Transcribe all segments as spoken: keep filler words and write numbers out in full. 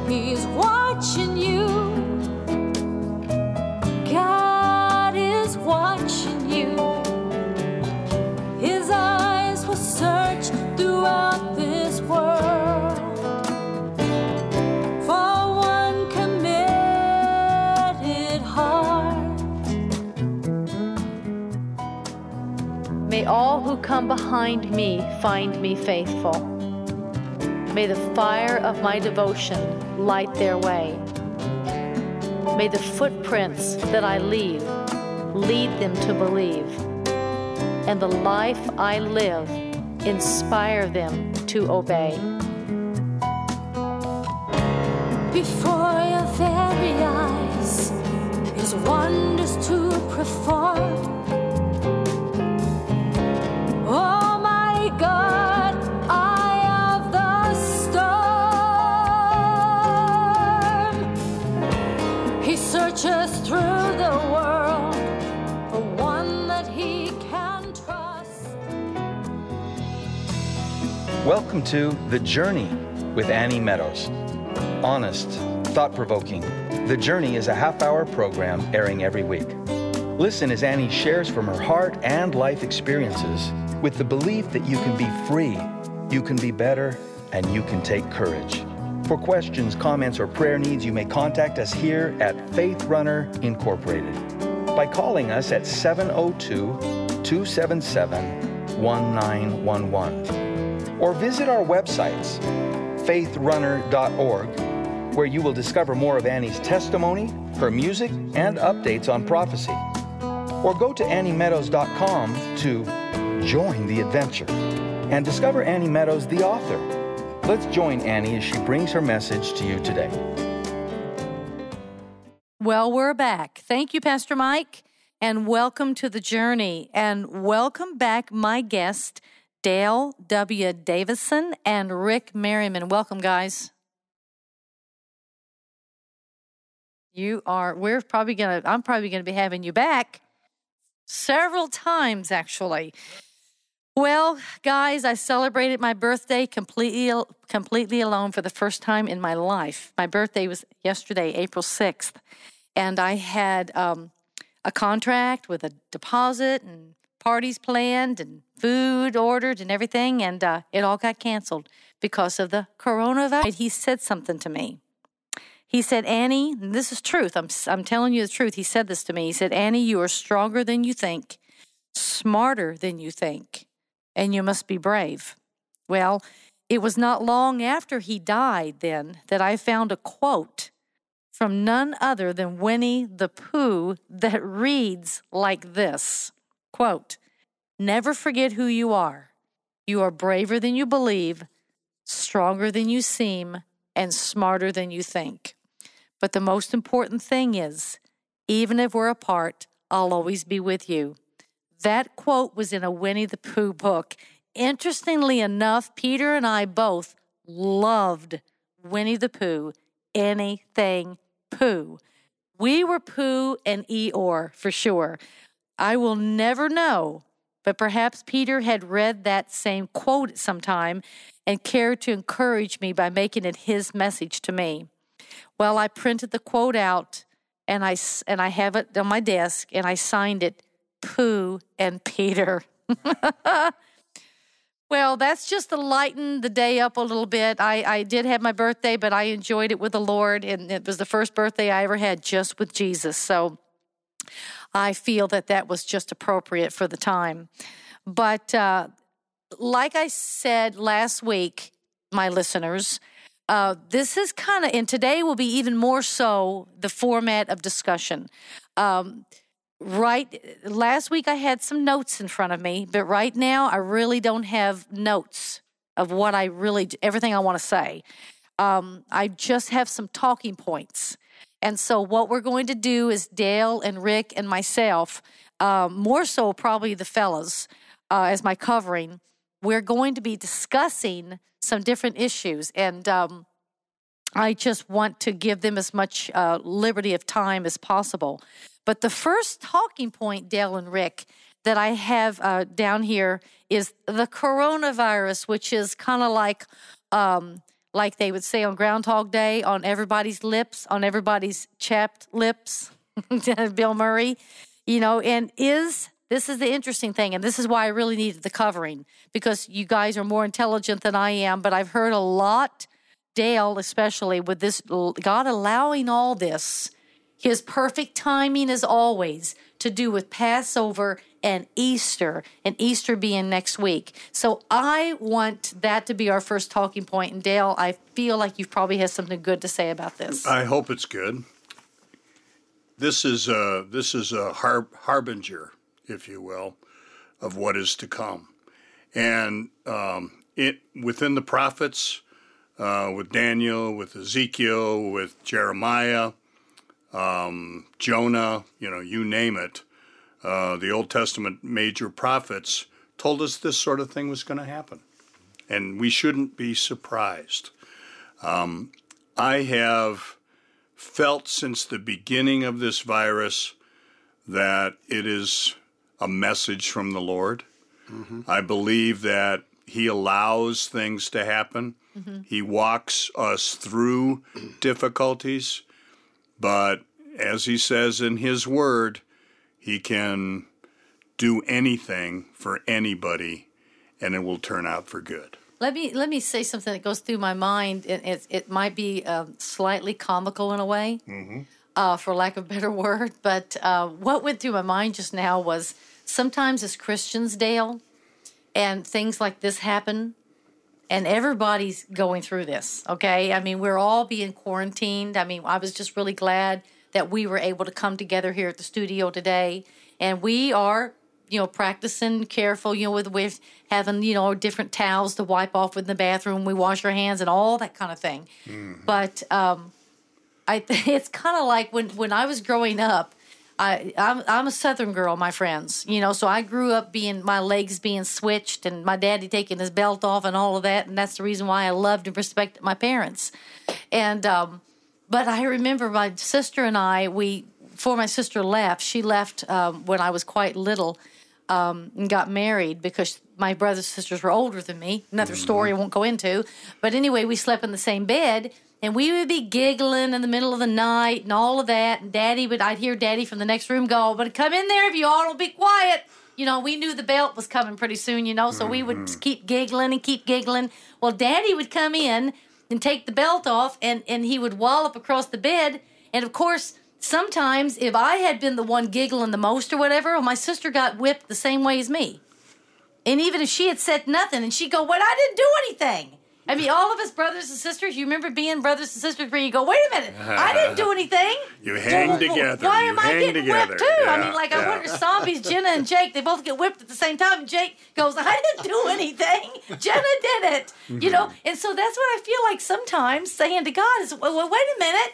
He's watching you. God is watching you. His eyes will search throughout this world for one committed heart. May all who come behind me find me faithful. May the fire of my devotion light their way. May the footprints that I leave lead them to believe, and the life I live inspire them to obey. Before your very eyes, His wonders to perform. Almighty God, eye of the storm. He searches through the world for one that He can trust. Welcome to The Journey with Annie Meadows. Honest, thought-provoking. The Journey is a half-hour program airing every week. Listen as Annie shares from her heart and life experiences with the belief that you can be free, you can be better, and you can take courage. For questions, comments, or prayer needs, you may contact us here at Faith Runner Incorporated by calling us at seven oh two, two seven seven, one nine one one or visit our websites, faith runner dot org, where you will discover more of Annie's testimony, her music, and updates on prophecy. Or go to annie meadows dot com to join the adventure and discover Annie Meadows, the author. Let's join Annie as she brings her message to you today. Well, we're back. Thank you, Pastor Mike, and welcome to The Journey. And welcome back my guest, Dale W. Davison and Rick Merriman. Welcome, guys. You are, we're probably going to, I'm probably going to be having you back several times, actually. Well, guys, I celebrated my birthday completely, completely alone for the first time in my life. My birthday was yesterday, April sixth, and I had um, a contract with a deposit and parties planned and food ordered and everything, and uh, it all got canceled because of the coronavirus. He said something to me. He said, Annie, and this is truth. I'm, I'm telling you the truth. He said this to me. He said, Annie, you are stronger than you think, smarter than you think, and you must be brave. Well, it was not long after he died then that I found a quote from none other than Winnie the Pooh that reads like this, quote, never forget who you are. You are braver than you believe, stronger than you seem, and smarter than you think. But the most important thing is, even if we're apart, I'll always be with you. That quote was in a Winnie the Pooh book. Interestingly enough, Peter and I both loved Winnie the Pooh, anything Pooh. We were Pooh and Eeyore for sure. I will never know, but perhaps Peter had read that same quote at some time and cared to encourage me by making it his message to me. Well, I printed the quote out, and I, and I have it on my desk, and I signed it, Pooh and Peter. Well, that's just to lighten the day up a little bit. I, I did have my birthday, but I enjoyed it with the Lord, and it was the first birthday I ever had just with Jesus. So I feel that that was just appropriate for the time. But uh, like I said last week, my listeners, uh, this is kind of, and today will be even more so the format of discussion. Um, right, last week I had some notes in front of me, but right now I really don't have notes of what I really, everything I want to say. Um, I just have some talking points. And so what we're going to do is Dale and Rick and myself, um, more so probably the fellas, uh, as my covering, we're going to be discussing some different issues. And um, I just want to give them as much uh, liberty of time as possible. But the first talking point, Dale and Rick, that I have uh, down here is the coronavirus, which is kind of like um, like they would say on Groundhog Day, on everybody's lips, on everybody's chapped lips, Bill Murray, you know, and is, this is the interesting thing, and this is why I really needed the covering, because you guys are more intelligent than I am, but I've heard a lot, Dale especially, with this, God allowing all this, his perfect timing as always, to do with Passover and Easter, and Easter being next week. So I want that to be our first talking point. And Dale, I feel like you probably have something good to say about this. I hope it's good. This is a, this is a har- harbinger, if you will, of what is to come. And um, it within the prophets, uh, with Daniel, with Ezekiel, with Jeremiah, um, Jonah, you know, you name it, uh, the Old Testament major prophets told us this sort of thing was going to happen. And we shouldn't be surprised. Um, I have felt since the beginning of this virus that it is a message from the Lord. Mm-hmm. I believe that he allows things to happen. Mm-hmm. He walks us through difficulties. But as he says in his word, he can do anything for anybody, and it will turn out for good. Let me let me say something that goes through my mind. It, it, it might be uh, slightly comical in a way, mm-hmm. uh, for lack of a better word. But uh, what went through my mind just now was sometimes as Christians, Dale, and things like this happen, and everybody's going through this, okay? I mean, we're all being quarantined. I mean, I was just really glad that we were able to come together here at the studio today. And we are, you know, practicing careful, you know, with, with having, you know, different towels to wipe off in the bathroom. We wash our hands and all that kind of thing. Mm-hmm. But um, I, it's kind of like when, when I was growing up, I, I'm, I'm a Southern girl, my friends, you know, so I grew up being, my legs being switched and my daddy taking his belt off and all of that. And that's the reason why I loved and respected my parents. And, um, but I remember my sister and I, we, before my sister left, she left um, when I was quite little um, and got married because my brothers and sisters were older than me. Another mm-hmm. story I won't go into. But anyway, we slept in the same bed. And we would be giggling in the middle of the night and all of that. And Daddy would, I'd hear Daddy from the next room go, but come in there if you all don't be quiet. You know, we knew the belt was coming pretty soon, you know, so mm-hmm. we would keep giggling and keep giggling. Well, Daddy would come in and take the belt off, and, and he would wallop across the bed. And, of course, sometimes if I had been the one giggling the most or whatever, well, my sister got whipped the same way as me. And even if she had said nothing, and she'd go, well, I didn't do anything. I mean, all of us brothers and sisters, you remember being brothers and sisters where you go, wait a minute, I didn't do anything. You hang well, together. Why you am I getting together. whipped too? Yeah, I mean, like, yeah. I wonder, zombies, Jenna and Jake, they both get whipped at the same time. And Jake goes, I didn't do anything. Jenna did it. Mm-hmm. You know, and so that's what I feel like sometimes saying to God is, well, well wait a minute.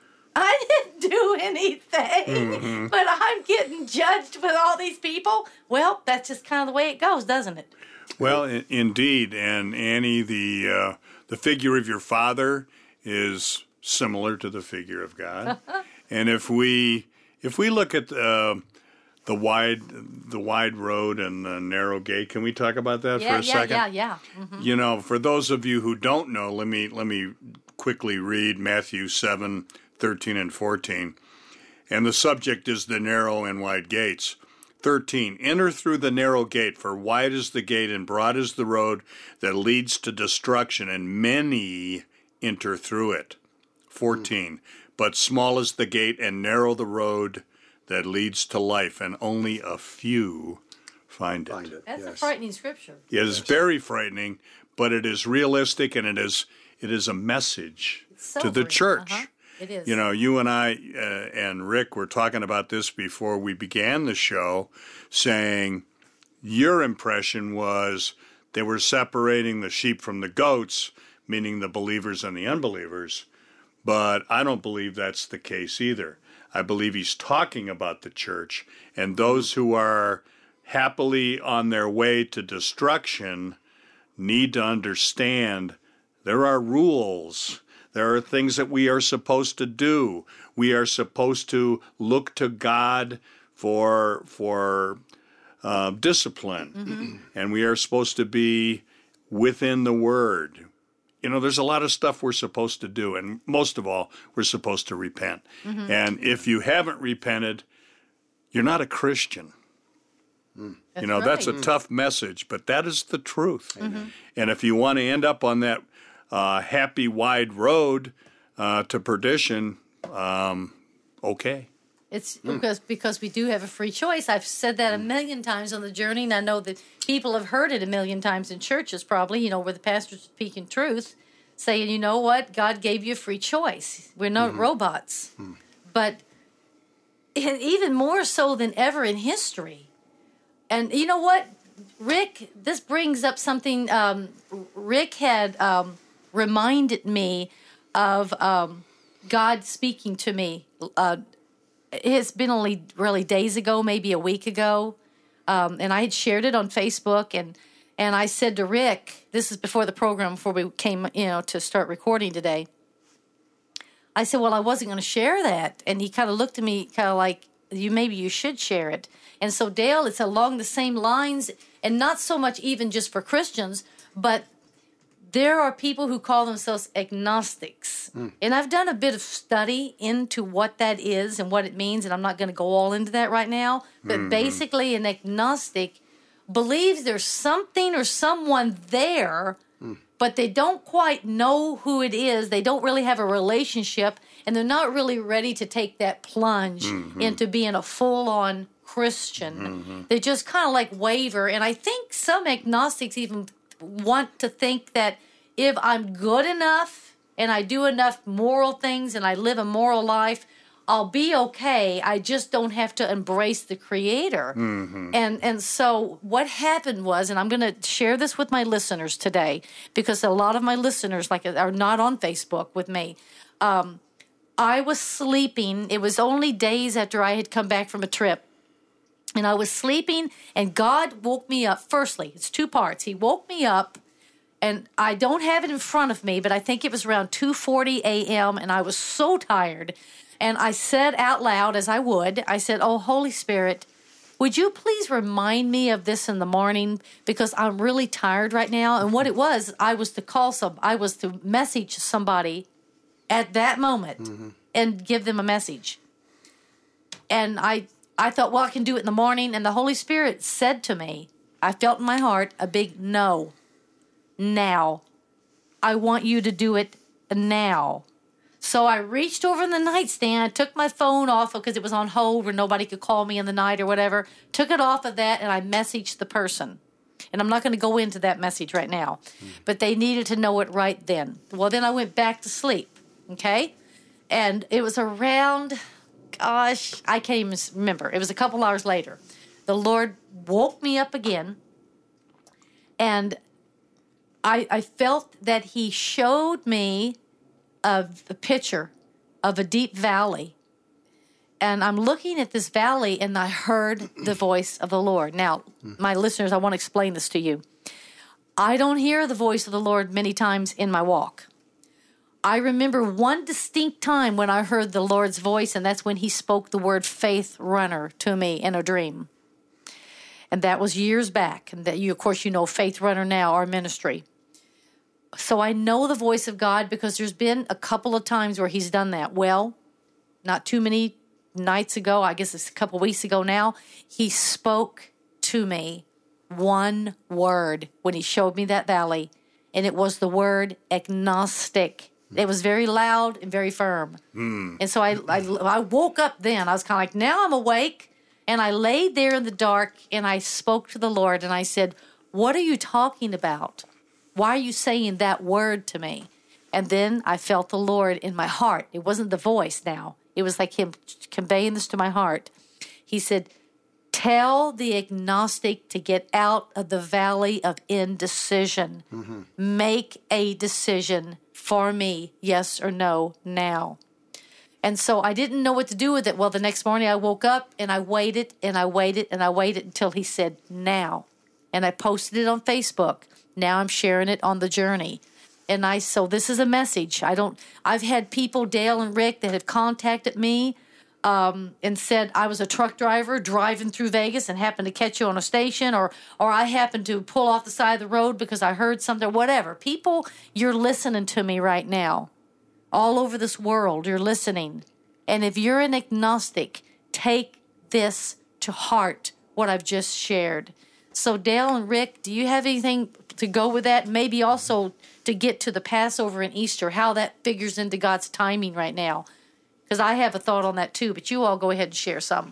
I didn't do anything, mm-hmm. but I'm getting judged with all these people. Well, that's just kind of the way it goes, doesn't it? Well, I- indeed. And Annie, the... Uh, The figure of your father is similar to the figure of God, and if we if we look at uh, the wide the wide road and the narrow gate, can we talk about that yeah, for a yeah, second? Yeah, yeah, yeah. Mm-hmm. You know, for those of you who don't know, let me let me quickly read Matthew seven, thirteen and fourteen, and the subject is the narrow and wide gates. thirteen, enter through the narrow gate, for wide is the gate and broad is the road that leads to destruction, and many enter through it. fourteen, but small is the gate and narrow the road that leads to life, and only a few find it. Find it. That's yes. a frightening scripture. It is yes. very frightening, but it is realistic, and it is it is a message to the church. Uh-huh. It is. You know, you and I uh, and Rick were talking about this before we began the show, saying your impression was they were separating the sheep from the goats, meaning the believers and the unbelievers. But I don't believe that's the case either. I believe he's talking about the church, and those who are happily on their way to destruction need to understand there are rules. There are things that we are supposed to do. We are supposed to look to God for for uh, discipline, mm-hmm. and we are supposed to be within the Word, you know, there's a lot of stuff we're supposed to do, and most of all, we're supposed to repent. Mm-hmm. And if you haven't repented, you're not a Christian. Mm. You know, right. That's a mm. tough message, but that is the truth. Mm-hmm. And if you want to end up on that uh, happy, wide road uh, to perdition, um, okay. It's mm. because because we do have a free choice. I've said that a million times on the journey, and I know that people have heard it a million times in churches probably, you know, where the pastor's speaking truth, saying, you know what, God gave you a free choice. We're not mm-hmm. robots. Mm. But even more so than ever in history. And you know what, Rick, this brings up something, um, Rick had um, reminded me of um, God speaking to me uh It's been only really days ago, maybe a week ago, um, and I had shared it on Facebook, and and I said to Rick, this is before the program, before we came, you know, to start recording today. I said, well, I wasn't going to share that, and he kind of looked at me, kind of like, you maybe you should share it. And so, Dale, it's along the same lines, and not so much even just for Christians, but there are people who call themselves agnostics. Mm. And I've done a bit of study into what that is and what it means, and I'm not going to go all into that right now. But mm-hmm. basically, an agnostic believes there's something or someone there, mm. but they don't quite know who it is. They don't really have a relationship, and they're not really ready to take that plunge mm-hmm. into being a full-on Christian. Mm-hmm. They just kind of like waver. And I think some agnostics even want to think that if I'm good enough and I do enough moral things and I live a moral life, I'll be okay. I just don't have to embrace the Creator. Mm-hmm. And and so what happened was, and I'm going to share this with my listeners today, because a lot of my listeners like are not on Facebook with me. Um, I was sleeping. It was only days after I had come back from a trip. And I was sleeping, and God woke me up. Firstly, it's two parts. He woke me up, and I don't have it in front of me, but I think it was around two forty a.m., and I was so tired. And I said out loud, as I would, I said, oh, Holy Spirit, would you please remind me of this in the morning, because I'm really tired right now. And what it was, I was to call some, I was to message somebody at that moment mm-hmm. and give them a message. And I... I thought, well, I can do it in the morning. And the Holy Spirit said to me, I felt in my heart a big no. Now. I want you to do it now. So I reached over in the nightstand, took my phone off because it was on hold where nobody could call me in the night or whatever. Took it off of that, and I messaged the person. And I'm not going to go into that message right now. Mm. But they needed to know it right then. Well, then I went back to sleep, okay? And it was around... Gosh, I can't even remember. It was a couple hours later. The Lord woke me up again, and I, I felt that He showed me a, a picture of a deep valley. And I'm looking at this valley, and I heard the voice of the Lord. Now, my listeners, I want to explain this to you. I don't hear the voice of the Lord many times in my walk. I remember one distinct time when I heard the Lord's voice, and that's when He spoke the word faith runner to me in a dream. And that was years back. And that you, of course, you know Faith Runner now, our ministry. So I know the voice of God because there's been a couple of times where He's done that. Well, not too many nights ago, I guess it's a couple weeks ago now, He spoke to me one word when He showed me that valley, and it was the word agnostic. It was very loud and very firm. Mm. And so I, I, I woke up then. I was kind of like, now I'm awake. And I laid there in the dark, and I spoke to the Lord, and I said, what are you talking about? Why are you saying that word to me? And then I felt the Lord in my heart. It wasn't the voice now. It was like Him conveying this to my heart. He said, tell the agnostic to get out of the valley of indecision. Mm-hmm. Make a decision for me, yes or no, now. And so I didn't know what to do with it. Well, the next morning I woke up and I waited and I waited and I waited until He said, now. And I posted it on Facebook. Now I'm sharing it on the journey. And I, so this is a message. I don't, I've had people, Dale and Rick, that have contacted me um, and said I was a truck driver driving through Vegas and happened to catch you on a station, or or I happened to pull off the side of the road because I heard something, whatever. People, you're listening to me right now. All over this world, you're listening. And if you're an agnostic, take this to heart, what I've just shared. So Dale and Rick, do you have anything to go with that? Maybe also to get to the Passover and Easter, how that figures into God's timing right now. Because I have a thought on that too, but you all go ahead and share some.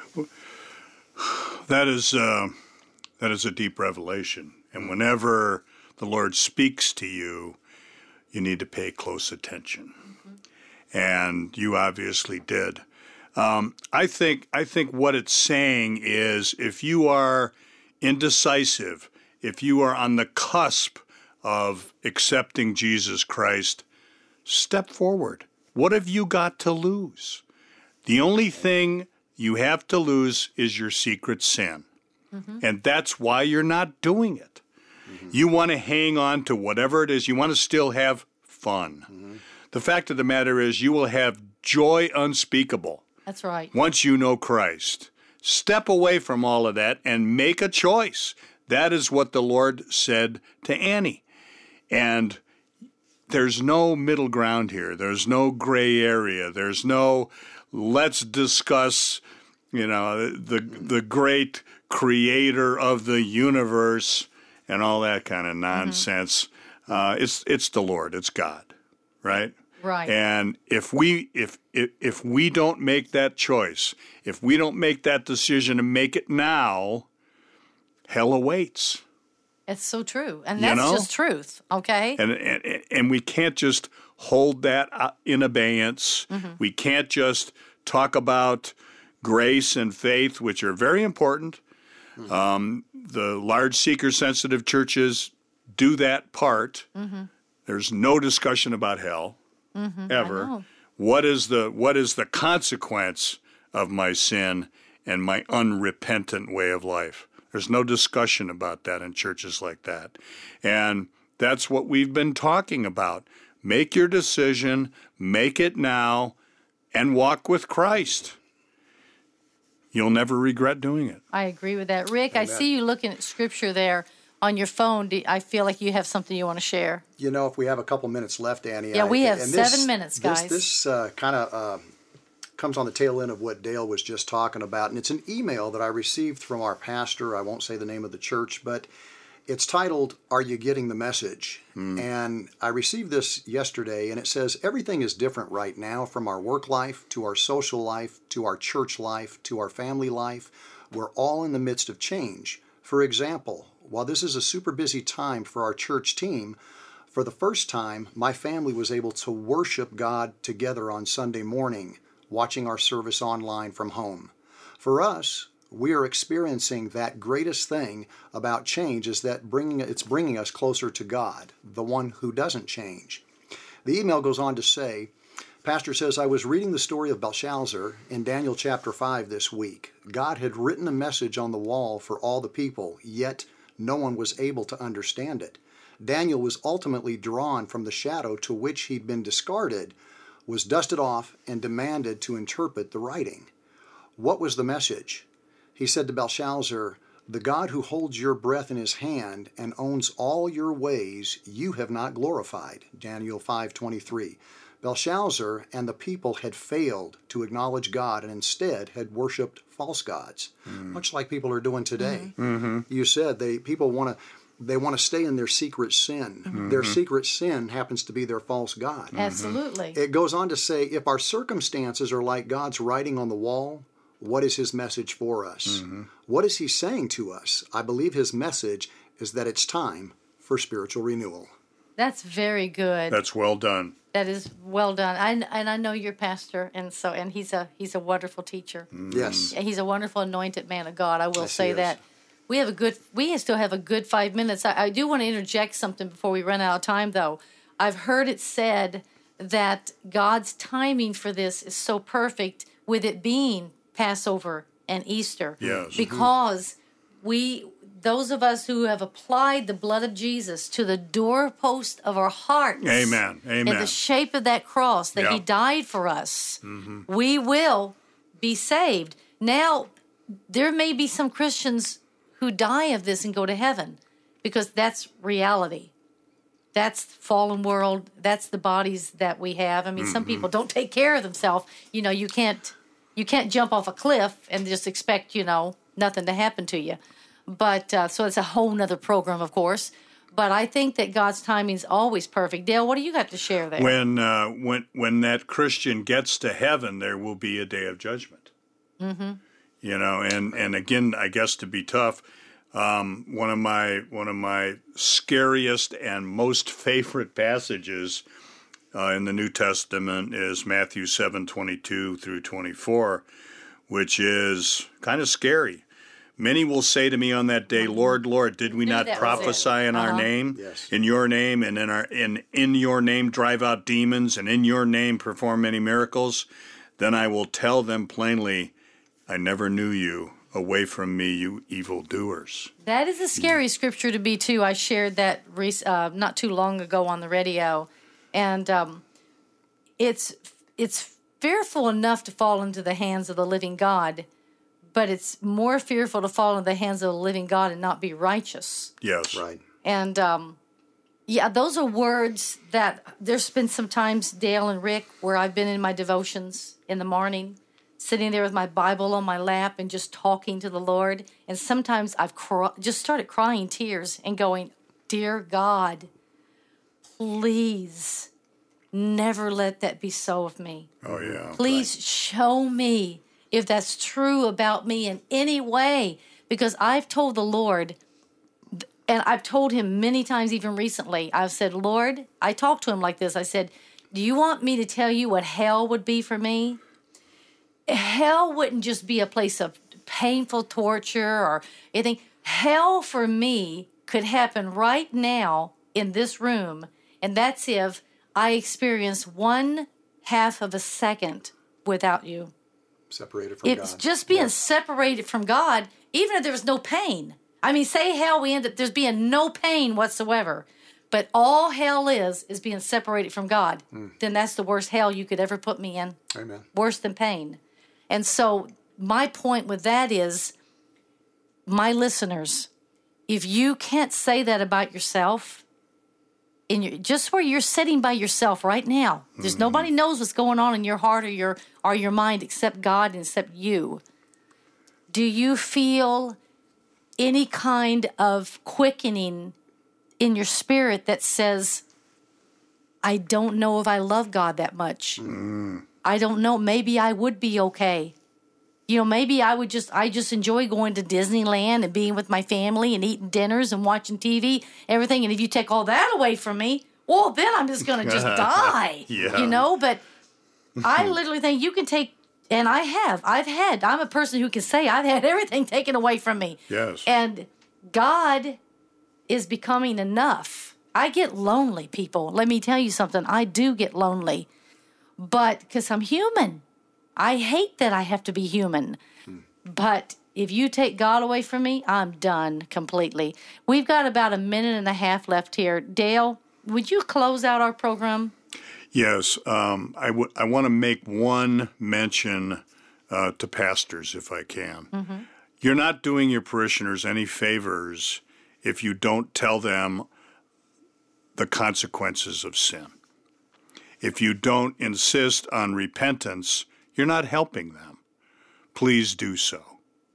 That is, uh, that is a deep revelation. And whenever the Lord speaks to you, you need to pay close attention. Mm-hmm. And you obviously did. Um, I think I think what it's saying is if you are indecisive, if you are on the cusp of accepting Jesus Christ, step forward. What have you got to lose? The only thing you have to lose is your secret sin. Mm-hmm. And that's why you're not doing it. Mm-hmm. You want to hang on to whatever it is. You want to still have fun. Mm-hmm. The fact of the matter is you will have joy unspeakable. That's right. Once you know Christ. Step away from all of that and make a choice. That is what the Lord said to Annie. And there's no middle ground here. There's no gray area. There's no let's discuss, you know, the the great creator of the universe and all that kind of nonsense. Mm-hmm. Uh, it's it's the Lord. It's God, right? Right. And if we if, if if we don't make that choice, if we don't make that decision and make it now, hell awaits. It's so true. And that's you know? just truth, okay? And, and and we can't just hold that in abeyance. Mm-hmm. We can't just talk about grace and faith, which are very important. Mm-hmm. Um, the large seeker-sensitive churches do that part. Mm-hmm. There's no discussion about hell. Mm-hmm, ever. What is the what is the consequence of my sin and my unrepentant way of life? There's no discussion about that in churches like that. And that's what we've been talking about. Make your decision, make it now, and walk with Christ. You'll never regret doing it. I agree with that. Rick, Amen. I see you looking at scripture there on your phone. I feel like you have something you want to share. You know, if we have a couple minutes left, Annie. Yeah, I, we have seven this, minutes, guys. This, this uh, kind of uh, comes on the tail end of what Dale was just talking about. And it's an email that I received from our pastor. I won't say the name of the church, but it's titled, Are You Getting the Message? Hmm. And I received this yesterday, and it says, everything is different right now, from our work life to our social life to our church life to our family life. We're all in the midst of change. For example, while this is a super busy time for our church team, for the first time, my family was able to worship God together on Sunday morning, watching our service online from home. For us, we are experiencing that greatest thing about change is that bringing it's bringing us closer to God, the one who doesn't change. The email goes on to say, Pastor says, I was reading the story of Belshazzar in Daniel chapter five this week. God had written a message on the wall for all the people, yet no one was able to understand it. Daniel was ultimately drawn from the shadow to which he'd been discarded, was dusted off, and demanded to interpret the writing. What was the message? He said to Belshazzar, the God who holds your breath in his hand and owns all your ways, you have not glorified. Daniel five twenty-three. Belshazzar and the people had failed to acknowledge God and instead had worshipped false gods, mm. much like people are doing today. Mm-hmm. You said they people want to they want to stay in their secret sin. Mm-hmm. Their secret sin happens to be their false god. Absolutely. It goes on to say, if our circumstances are like God's writing on the wall, what is his message for us? Mm-hmm. What is he saying to us? I believe his message is that it's time for spiritual renewal. That's very good. That's well done. That is well done. I, and I know your pastor, and so and he's a he's a wonderful teacher. Mm. Yes, he's a wonderful anointed man of God. I will yes, say that. We have a good. We still have a good five minutes. I, I do want to interject something before we run out of time, though. I've heard it said that God's timing for this is so perfect, with it being Passover and Easter. Yes, because mm-hmm. we. Those of us who have applied the blood of Jesus to the doorpost of our hearts, Amen, Amen. in the shape of that cross that yeah. he died for us, mm-hmm. we will be saved. Now, there may be some Christians who die of this and go to heaven because that's reality. That's the fallen world. That's the bodies that we have. I mean, mm-hmm. some people don't take care of themselves. You know, you can't you can't jump off a cliff and just expect, you know, nothing to happen to you. But uh, so it's a whole nother program, of course. But I think that God's timing is always perfect. Dale, what do you got to share there? When uh, when when that Christian gets to heaven, there will be a day of judgment. Mm-hmm. You know, and, and again, I guess to be tough, um, one of my one of my scariest and most favorite passages uh, in the New Testament is Matthew seven twenty-two through twenty-four, which is kind of scary. Many will say to me on that day, Lord, Lord, did we not prophesy in uh-huh. our name, yes. in your name, and in our in, in your name drive out demons, and in your name perform many miracles? Then I will tell them plainly, I never knew you. Away from me, you evildoers. That is a scary scripture to be, too. I shared that uh, not too long ago on the radio. And um, it's it's fearful enough to fall into the hands of the living God, but it's more fearful to fall into the hands of the living God and not be righteous. Yes. Right. And, um, yeah, those are words that there's been some times, Dale and Rick, where I've been in my devotions in the morning, sitting there with my Bible on my lap and just talking to the Lord. And sometimes I've cr- just started crying tears and going, Dear God, please never let that be so of me. Oh, yeah. Please right. show me if that's true about me in any way. Because I've told the Lord, and I've told him many times even recently, I've said, Lord, I talked to him like this. I said, do you want me to tell you what hell would be for me? Hell wouldn't just be a place of painful torture or anything. Hell for me could happen right now in this room, and that's if I experience one half of a second without you. Separated from it's God. It's just being yeah. separated from God, even if there was no pain. I mean, say hell, we end up, there's being no pain whatsoever. But all hell is, is being separated from God. Mm. Then that's the worst hell you could ever put me in. Amen. Worse than pain. And so my point with that is, my listeners, if you can't say that about yourself, in your, just where you're sitting by yourself right now, there's mm-hmm. nobody knows what's going on in your heart or your or your mind except God and except you. Do you feel any kind of quickening in your spirit that says, I don't know if I love God that much. Mm. I don't know. Maybe I would be okay. You know, maybe I would just, I just enjoy going to Disneyland and being with my family and eating dinners and watching T V, everything. And if you take all that away from me, well, then I'm just going to just die, yeah. you know? But I literally think you can take, and I have, I've had, I'm a person who can say I've had everything taken away from me. Yes. And God is becoming enough. I get lonely, people. Let me tell you something. I do get lonely, but because I'm human. I hate that I have to be human. Hmm. But if you take God away from me, I'm done completely. We've got about a minute and a half left here. Dale, would you close out our program? Yes. Um, I, w- I want to make one mention uh, to pastors, if I can. Mm-hmm. You're not doing your parishioners any favors if you don't tell them the consequences of sin. If you don't insist on repentance, you're not helping them. Please do so.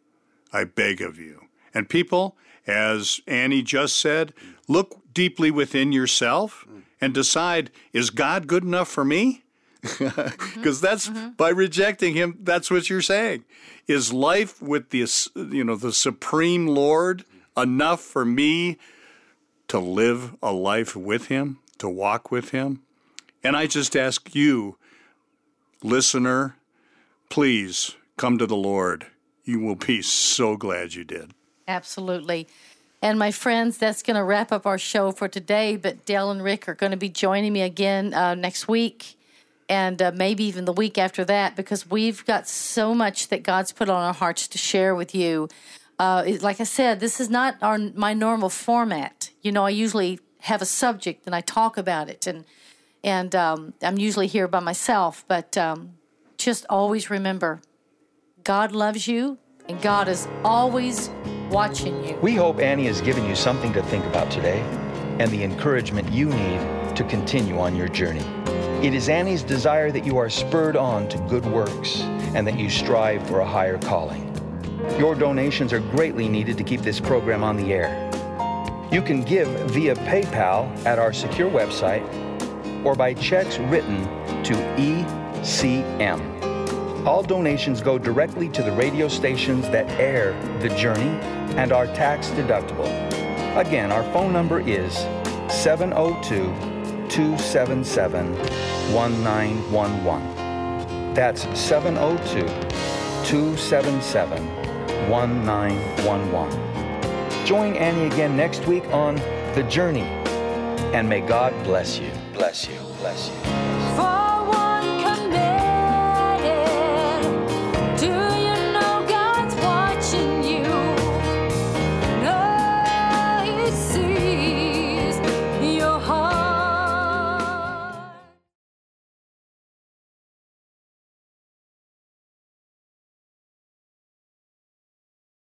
I beg of you. And people, as Annie just said, look deeply within yourself and decide, is God good enough for me? Because that's mm-hmm. by rejecting him, that's what you're saying. Is life with the, you know, the Supreme Lord enough for me to live a life with him, to walk with him? And I just ask you, listener, please come to the Lord. You will be so glad you did. Absolutely. And my friends, that's going to wrap up our show for today. But Dale and Rick are going to be joining me again uh, next week and uh, maybe even the week after that, because we've got so much that God's put on our hearts to share with you. Uh, it, like I said, this is not our my normal format. You know, I usually have a subject and I talk about it, and and um, I'm usually here by myself. But um, just always remember, God loves you, and God is always watching you. We hope Annie has given you something to think about today and the encouragement you need to continue on your journey. It is Annie's desire that you are spurred on to good works and that you strive for a higher calling. Your donations are greatly needed to keep this program on the air. You can give via PayPal at our secure website or by checks written to E C M. All donations go directly to the radio stations that air The Journey and are tax deductible. Again, our phone number is seven oh two, two seven seven, one nine one one. That's seven oh two, two seven seven, one nine one one. Join Annie again next week on The Journey, and may God bless you, bless you, bless you.